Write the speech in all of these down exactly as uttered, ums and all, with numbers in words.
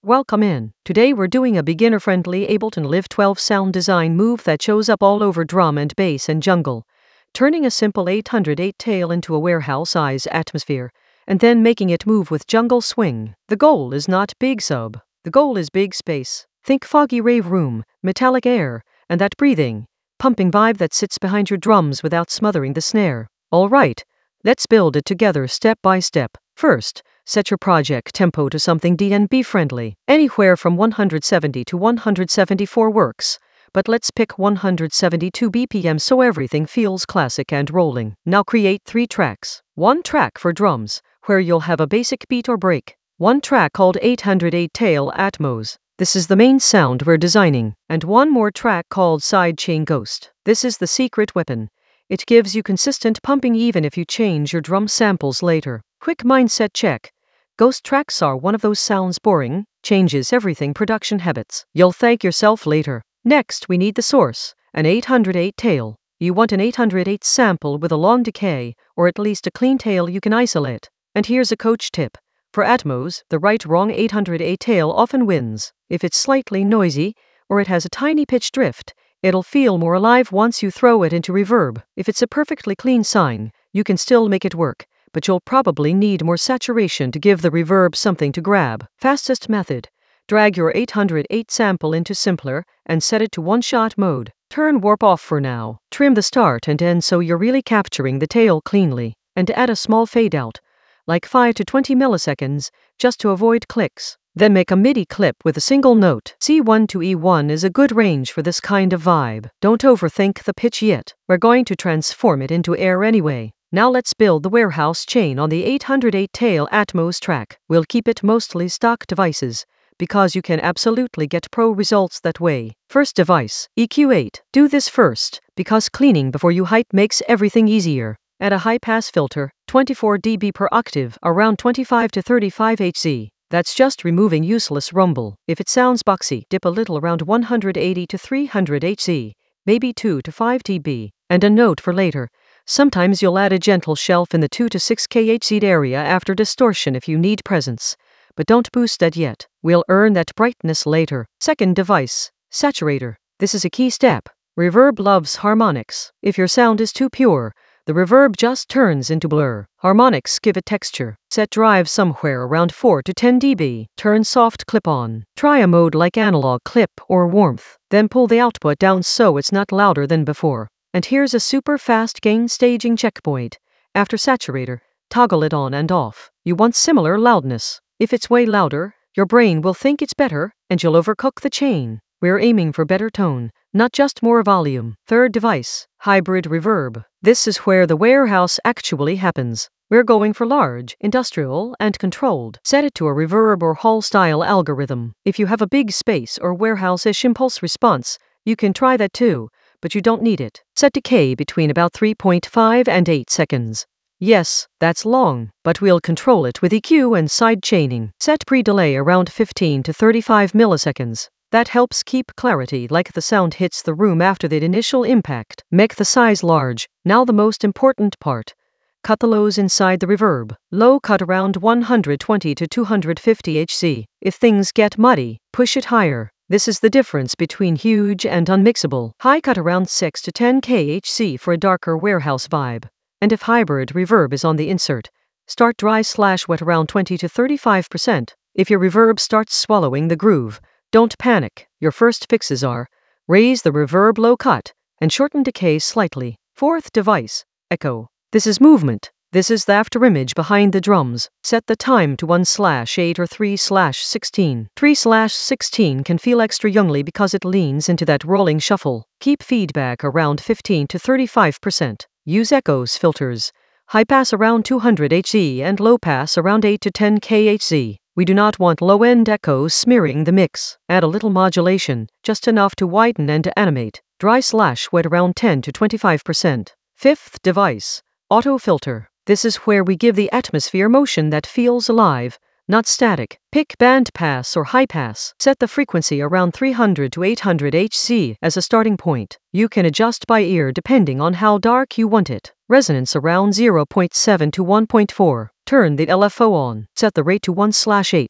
Welcome in. Today we're doing a beginner-friendly Ableton Live twelve sound design move that shows up all over drum and bass and jungle, turning a simple eight hundred eight tail into a warehouse-size atmosphere, and then making it move with jungle swing. The goal is not big sub. The goal is big space. Think foggy rave room, metallic air, and that breathing, pumping vibe that sits behind your drums without smothering the snare. All right, let's build it together step by step. First, set your project tempo to something D and B friendly. Anywhere from one hundred seventy to one hundred seventy-four works, but let's pick one hundred seventy-two B P M so everything feels classic and rolling. Now create three tracks. One track for drums, where you'll have a basic beat or break. One track called eight hundred eight tail Atmos. This is the main sound we're designing. And one more track called Sidechain Ghost. This is the secret weapon. It gives you consistent pumping even if you change your drum samples later. Quick mindset check. Ghost tracks are one of those sounds boring, changes everything production habits. You'll thank yourself later. Next, we need the source, an eight hundred eight tail. You want an eight hundred eight sample with a long decay, or at least a clean tail you can isolate. And here's a coach tip. For Atmos, the right-wrong eight hundred eight tail often wins. If it's slightly noisy, or it has a tiny pitch drift, it'll feel more alive once you throw it into reverb. If it's a perfectly clean sine, you can still make it work, but you'll probably need more saturation to give the reverb something to grab. Fastest method. Drag your eight hundred eight sample into simpler and set it to one-shot mode. Turn warp off for now. Trim the start and end so you're really capturing the tail cleanly. And add a small fade out, like five to twenty milliseconds, just to avoid clicks. Then make a MIDI clip with a single note. C one to E one is a good range for this kind of vibe. Don't overthink the pitch yet. We're going to transform it into air anyway. Now let's build the warehouse chain on the eight hundred eight tail Atmos track. We'll keep it mostly stock devices, because you can absolutely get pro results that way. First device, E Q eight. Do this first, because cleaning before you hype makes everything easier. Add a high-pass filter, twenty-four decibels per octave, around twenty-five to thirty-five hertz. That's just removing useless rumble. If it sounds boxy, dip a little around one hundred eighty to three hundred hertz, maybe two to five decibels. And a note for later. Sometimes you'll add a gentle shelf in the two to six hertz area after distortion if you need presence. But don't boost that yet. We'll earn that brightness later. Second device, saturator. This is a key step. Reverb loves harmonics. If your sound is too pure, the reverb just turns into blur. Harmonics give it texture. Set drive somewhere around four to ten decibels. Turn soft clip on. Try a mode like analog clip or warmth. Then pull the output down so it's not louder than before. And here's a super fast gain staging checkpoint. After saturator, toggle it on and off. You want similar loudness. If it's way louder, your brain will think it's better, and you'll overcook the chain. We're aiming for better tone, not just more volume. Third device, hybrid reverb. This is where the warehouse actually happens. We're going for large, industrial, and controlled. Set it to a reverb or hall-style algorithm. If you have a big space or warehouse-ish impulse response, you can try that too, but you don't need it. Set decay between about three point five and eight seconds. Yes, that's long, but we'll control it with E Q and side chaining. Set pre-delay around fifteen to thirty-five milliseconds. That helps keep clarity like the sound hits the room after the initial impact. Make the size large. Now the most important part. Cut the lows inside the reverb. Low cut around one hundred twenty to two hundred fifty hertz. If things get muddy, push it higher. This is the difference between huge and unmixable. High cut around six to ten hertz for a darker warehouse vibe. And if hybrid reverb is on the insert, start dry slash wet around twenty to thirty-five percent. If your reverb starts swallowing the groove, don't panic. Your first fixes are, raise the reverb low cut, and shorten decay slightly. Fourth device, echo. This is movement. This is the afterimage behind the drums. Set the time to one slash eight or three slash sixteen. three slash sixteen can feel extra youngly because it leans into that rolling shuffle. Keep feedback around fifteen to thirty-five percent. Use echoes filters. High pass around two hundred hertz and low pass around eight to ten hertz. We do not want low-end echoes smearing the mix. Add a little modulation, just enough to widen and to animate. Dry slash wet around ten to twenty-five percent. Fifth device, auto filter. This is where we give the atmosphere motion that feels alive, not static. Pick band pass or high pass. Set the frequency around three hundred to eight hundred hertz as a starting point. You can adjust by ear depending on how dark you want it. Resonance around zero point seven to one point four. Turn the L F O on. Set the rate to one slash eight.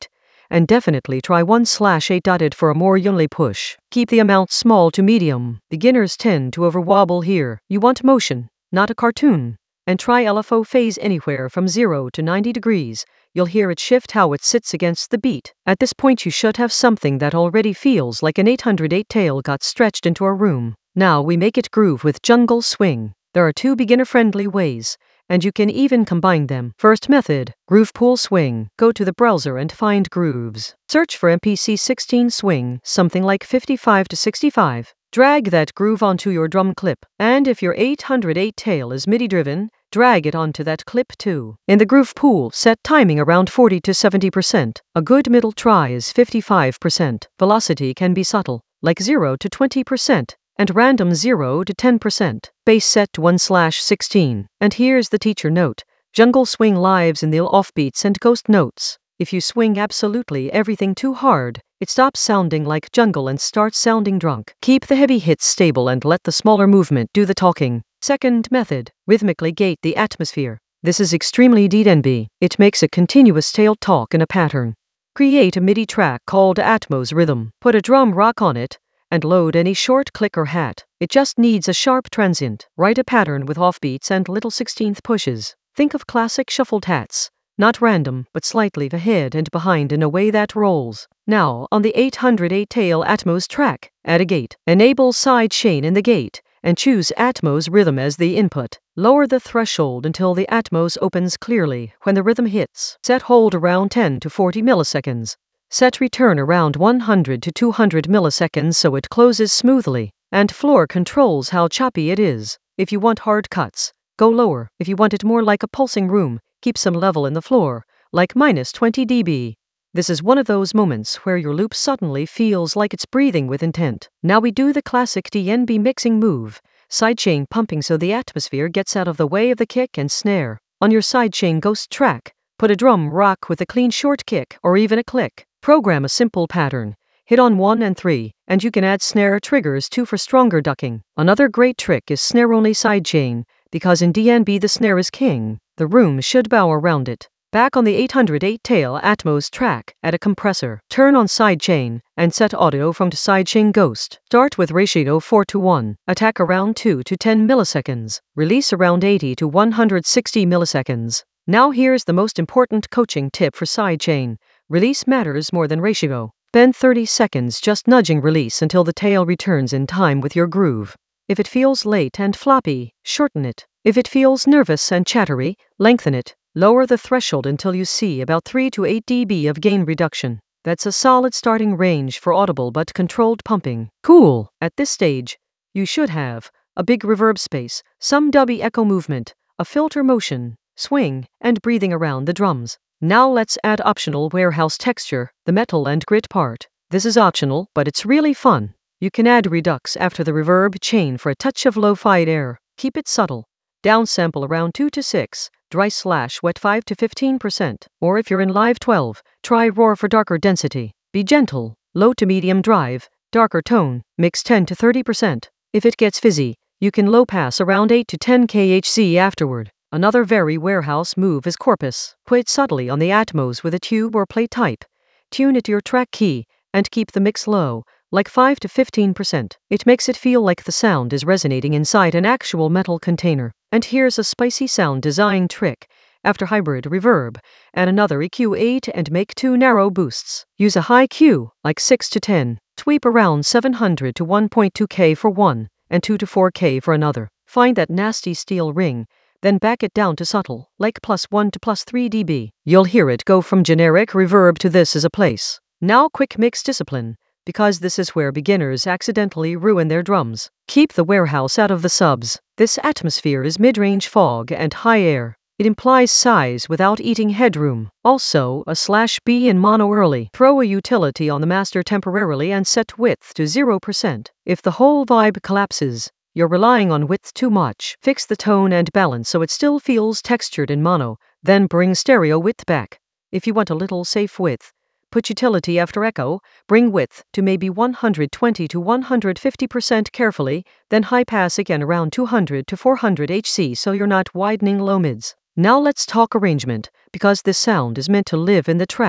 and definitely try one slash eight dotted for a more yunli push. Keep the amount small to medium. Beginners tend to overwobble here. You want motion, not a cartoon. And try L F O phase anywhere from zero to ninety degrees. You'll hear it shift how it sits against the beat. At this point you should have something that already feels like an eight hundred eight tail got stretched into a room. Now we make it groove with jungle swing. There are two beginner-friendly ways, and you can even combine them. First method, Groove Pool Swing. Go to the browser and find grooves. Search for M P C sixteen Swing, something like fifty-five to sixty-five. Drag that groove onto your drum clip, and if your eight hundred eight tail is MIDI driven, drag it onto that clip too. In the groove pool, set timing around forty to seventy percent. A good middle try is fifty-five percent. Velocity can be subtle, like zero to twenty percent. And random zero to ten percent. Bass set to one slash sixteen. And here's the teacher note. Jungle swing lives in the offbeats and ghost notes. If you swing absolutely everything too hard, it stops sounding like jungle and starts sounding drunk. Keep the heavy hits stable and let the smaller movement do the talking. Second method, rhythmically gate the atmosphere. This is extremely D N B. It makes a continuous tail talk in a pattern. Create a MIDI track called Atmos Rhythm. Put a drum rock on it, and load any short click or hat. It just needs a sharp transient. Write a pattern with offbeats and little sixteenth pushes. Think of classic shuffled hats, not random, but slightly ahead and behind in a way that rolls. Now, on the eight hundred eight tail Atmos track, add a gate. Enable side chain in the gate, and choose Atmos Rhythm as the input. Lower the threshold until the Atmos opens clearly when the rhythm hits. Set hold around ten to forty milliseconds. Set return around one hundred to two hundred milliseconds so it closes smoothly, and floor controls how choppy it is. If you want hard cuts, go lower. If you want it more like a pulsing room, keep some level in the floor, like minus twenty decibels. This is one of those moments where your loop suddenly feels like it's breathing with intent. Now we do the classic D N B mixing move, sidechain pumping so the atmosphere gets out of the way of the kick and snare. On your sidechain ghost track, put a drum rock with a clean short kick or even a click. Program a simple pattern. Hit on one and three, and you can add snare triggers too for stronger ducking. Another great trick is snare-only sidechain, because in D N B the snare is king. The room should bow around it. Back on the eight hundred eight tail Atmos track, add a compressor. Turn on sidechain, and set audio from to sidechain ghost. Start with ratio four to one. Attack around two to ten milliseconds. Release around eighty to one hundred sixty milliseconds. Now here's the most important coaching tip for sidechain. Release matters more than ratio. Spend thirty seconds just nudging release until the tail returns in time with your groove. If it feels late and floppy, shorten it. If it feels nervous and chattery, lengthen it. Lower the threshold until you see about three to eight decibels of gain reduction. That's a solid starting range for audible but controlled pumping. Cool. At this stage, you should have a big reverb space, some dubby echo movement, a filter motion, swing, and breathing around the drums. Now let's add optional warehouse texture, the metal and grit part. This is optional, but it's really fun. You can add redux after the reverb chain for a touch of lo-fi air. Keep it subtle. Downsample around two to six, dry slash wet five to fifteen percent. Or if you're in live twelve, try roar for darker density. Be gentle, low to medium drive, darker tone, mix ten to thirty percent. If it gets fizzy, you can low pass around eight to ten kilohertz afterward. Another very warehouse move is corpus. Play it subtly on the Atmos with a tube or play type. Tune it to your track key, and keep the mix low, like five to fifteen percent. It makes it feel like the sound is resonating inside an actual metal container. And here's a spicy sound design trick. After hybrid reverb, add another E Q eight and make two narrow boosts. Use a high Q, like six to ten. Sweep around seven hundred to one point two K for one, and two to four K for another. Find that nasty steel ring, then back it down to subtle, like plus one to plus three decibels. You'll hear it go from generic reverb to this is a place. Now quick mix discipline, because this is where beginners accidentally ruin their drums. Keep the warehouse out of the subs. This atmosphere is mid-range fog and high air. It implies size without eating headroom. Also, a slash B in mono early. Throw a utility on the master temporarily and set width to zero percent. If the whole vibe collapses, you're relying on width too much. Fix the tone and balance so it still feels textured in mono, then bring stereo width back. If you want a little safe width, put utility after echo, bring width to maybe one hundred twenty to one hundred fifty percent carefully, then high pass again around two hundred to four hundred hertz so you're not widening low mids. Now let's talk arrangement, because this sound is meant to live in the track,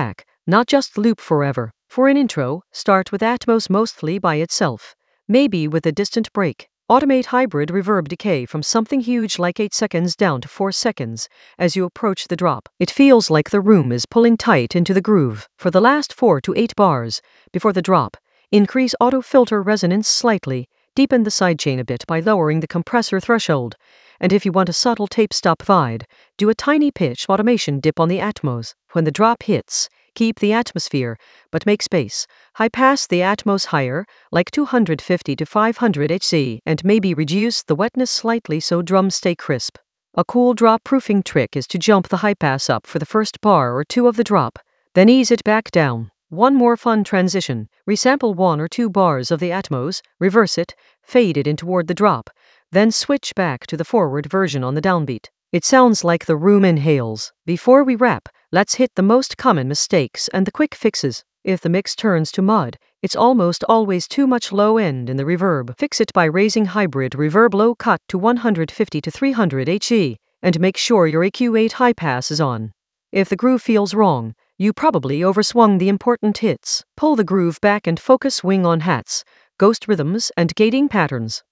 not just loop forever. For an intro, start with Atmos mostly by itself, maybe with a distant break. Automate hybrid reverb decay from something huge like eight seconds down to four seconds as you approach the drop. It feels like the room is pulling tight into the groove. For the last four to eight bars, before the drop, increase auto filter resonance slightly, deepen the sidechain a bit by lowering the compressor threshold, and if you want a subtle tape stop vibe, do a tiny pitch automation dip on the Atmos. When the drop hits, keep the atmosphere, but make space. High pass the Atmos higher, like two hundred fifty to five hundred hertz, and maybe reduce the wetness slightly so drums stay crisp. A cool drop proofing trick is to jump the high pass up for the first bar or two of the drop, then ease it back down. One more fun transition, resample one or two bars of the Atmos, reverse it, fade it in toward the drop, then switch back to the forward version on the downbeat. It sounds like the room inhales. Before we wrap, let's hit the most common mistakes and the quick fixes. If the mix turns to mud, it's almost always too much low end in the reverb. Fix it by raising hybrid reverb low cut to one hundred fifty to three hundred hertz, and make sure your A Q eight high pass is on. If the groove feels wrong, you probably overswung the important hits. Pull the groove back and focus wing on hats, ghost rhythms, and gating patterns.